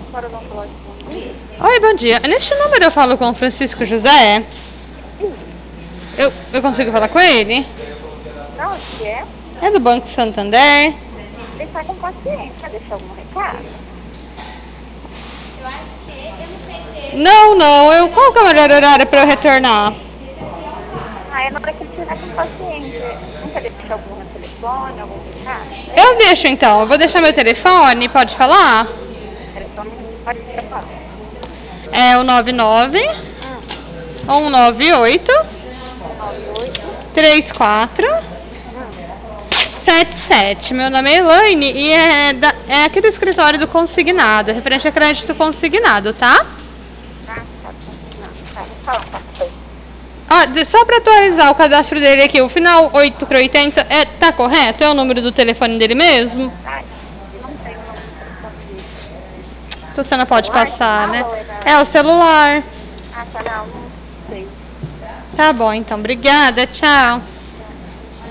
Agora vamos falar de bom dia. Oi, bom dia. Neste número eu falo com o Francisco José. Eu consigo falar com ele? Não, onde que é? É do Banco Santander. Ele está com paciente. Quer deixar algum recado? Não. Qual que é o melhor horário para eu retornar? Ah, é na hora que ele estiver com paciente. Não quer deixar algum telefone, algum recado? Eu deixo então. Eu vou deixar meu telefone. Pode falar? Era só um minuto. Pode falar. É o 99 198 98. 34 77. Meu nome é Elaine e é aqui do escritório do consignado, referente a crédito consignado, tá? Ah, tá bom. Não, tá. Fala, tá. Só para atualizar o cadastro dele aqui, o final 880 tá correto? É o número do telefone dele mesmo? Ah, não tem o nome do telefone dele. Então você não pode Celular, passar, fala, né? ou é da- É o celular. Ah, tá, não sei. Tá bom, então. Obrigada, tchau.